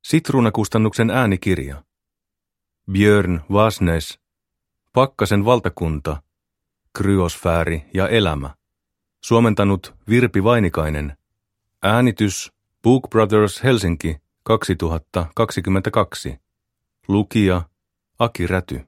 Sitruunakustannuksen äänikirja. Björn Vasnes, Pakkasen valtakunta, Kryosfääri ja elämä. Suomentanut Virpi Vainikainen. Äänitys Book Brothers Helsinki 2022. Lukija Aki Räty.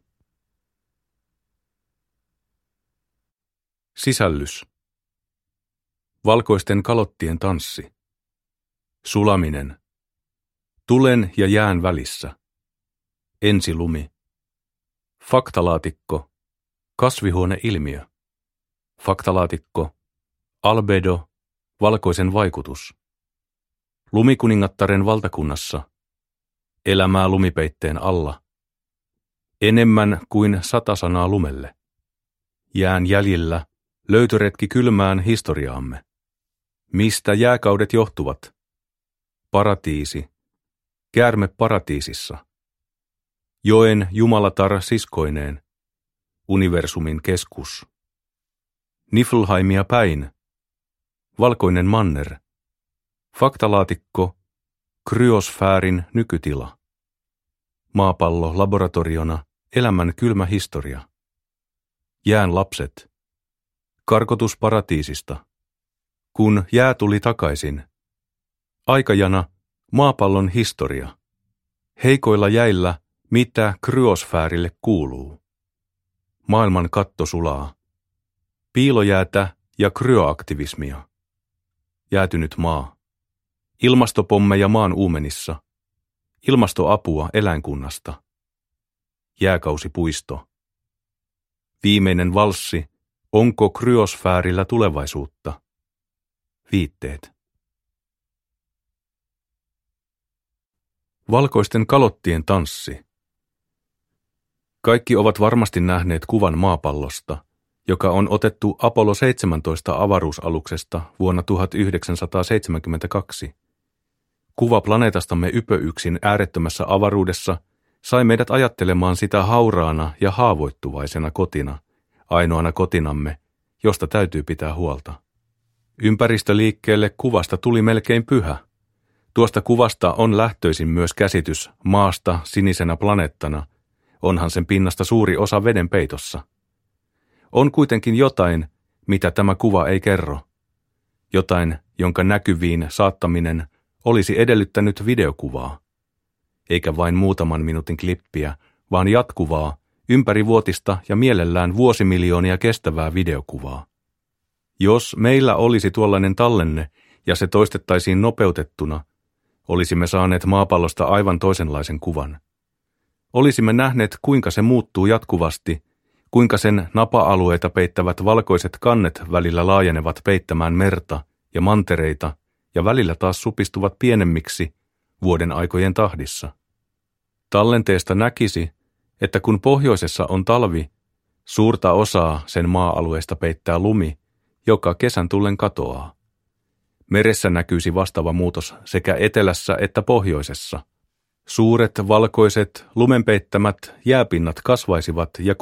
Sisällys. Valkoisten kalottien tanssi. Sulaminen. Tulen ja jään välissä. Ensilumi. Faktalaatikko. Kasvihuoneilmiö. Faktalaatikko. Albedo. Valkoisen vaikutus. Lumikuningattaren valtakunnassa. Elämää lumipeitteen alla. Enemmän kuin 100 sanaa lumelle. Jään jäljillä. Löytöretki kylmään historiaamme. Mistä jääkaudet johtuvat? Paratiisi. Käärme paratiisissa. Joen jumalatar siskoineen. Universumin keskus. Niflheimia päin. Valkoinen manner. Faktalaatikko. Kryosfäärin nykytila. Maapallo laboratoriona. Elämän kylmä historia. Jään lapset. Karkotus paratiisista. Kun jää tuli takaisin. Aikajana. Maapallon historia. Heikoilla jäillä, mitä kryosfäärille kuuluu. Maailman katto sulaa. Piilojäätä ja kryoaktivismia. Jäätynyt maa. Ilmastopommeja maan uumenissa. Ilmastoapua eläinkunnasta. Jääkausipuisto. Viimeinen valssi. Onko kryosfäärillä tulevaisuutta? Viitteet. Valkoisten kalottien tanssi. Kaikki ovat varmasti nähneet kuvan maapallosta, joka on otettu Apollo 17 avaruusaluksesta vuonna 1972. Kuva planeetastamme ypöyksin äärettömässä avaruudessa sai meidät ajattelemaan sitä hauraana ja haavoittuvaisena kotina, ainoana kotinamme, josta täytyy pitää huolta. Ympäristöliikkeelle kuvasta tuli melkein pyhä. Tuosta kuvasta on lähtöisin myös käsitys maasta sinisenä planeettana, onhan sen pinnasta suuri osa veden peitossa. On kuitenkin jotain, mitä tämä kuva ei kerro. Jotain, jonka näkyviin saattaminen olisi edellyttänyt videokuvaa. Eikä vain muutaman minuutin klippiä, vaan jatkuvaa, ympärivuotista ja mielellään vuosimiljoonia kestävää videokuvaa. Jos meillä olisi tuollainen tallenne ja se toistettaisiin nopeutettuna, olisimme saaneet maapallosta aivan toisenlaisen kuvan. Olisimme nähneet, kuinka se muuttuu jatkuvasti, kuinka sen napa-alueita peittävät valkoiset kannet välillä laajenevat peittämään merta ja mantereita ja välillä taas supistuvat pienemmiksi vuoden aikojen tahdissa. Tallenteesta näkisi, että kun pohjoisessa on talvi, suurta osaa sen maa-alueesta peittää lumi, joka kesän tullen katoaa. Meressä näkyisi vastaava muutos sekä etelässä että pohjoisessa. Suuret, valkoiset, lumenpeittämät jääpinnat kasvaisivat ja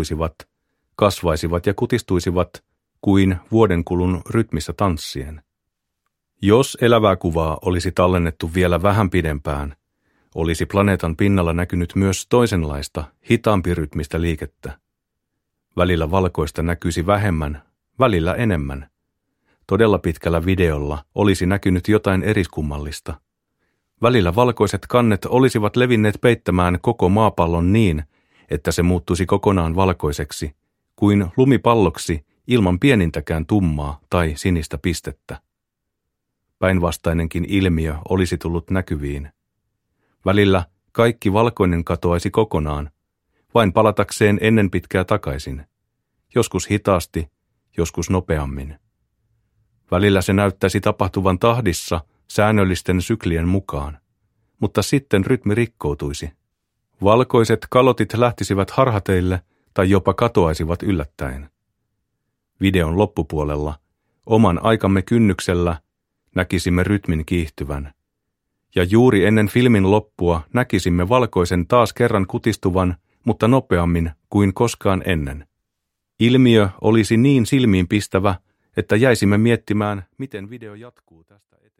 kutistuisivat kuin vuodenkulun rytmissä tanssien. Jos elävää kuvaa olisi tallennettu vielä vähän pidempään, olisi planeetan pinnalla näkynyt myös toisenlaista, hitaampi rytmistä liikettä. Välillä valkoista näkyisi vähemmän, välillä enemmän. Todella pitkällä videolla olisi näkynyt jotain eriskummallista. Välillä valkoiset kannet olisivat levinneet peittämään koko maapallon niin, että se muuttuisi kokonaan valkoiseksi, kuin lumipalloksi ilman pienintäkään tummaa tai sinistä pistettä. Päinvastainenkin ilmiö olisi tullut näkyviin. Välillä kaikki valkoinen katoaisi kokonaan, vain palatakseen ennen pitkää takaisin. Joskus hitaasti, joskus nopeammin. Välillä se näyttäisi tapahtuvan tahdissa säännöllisten syklien mukaan, mutta sitten rytmi rikkoutuisi. Valkoiset kalotit lähtisivät harhateille tai jopa katoaisivat yllättäen. Videon loppupuolella, oman aikamme kynnyksellä, näkisimme rytmin kiihtyvän. Ja juuri ennen filmin loppua näkisimme valkoisen taas kerran kutistuvan, mutta nopeammin kuin koskaan ennen. Ilmiö olisi niin silmiinpistävä, että jäisimme miettimään, miten video jatkuu tästä eteenpäin.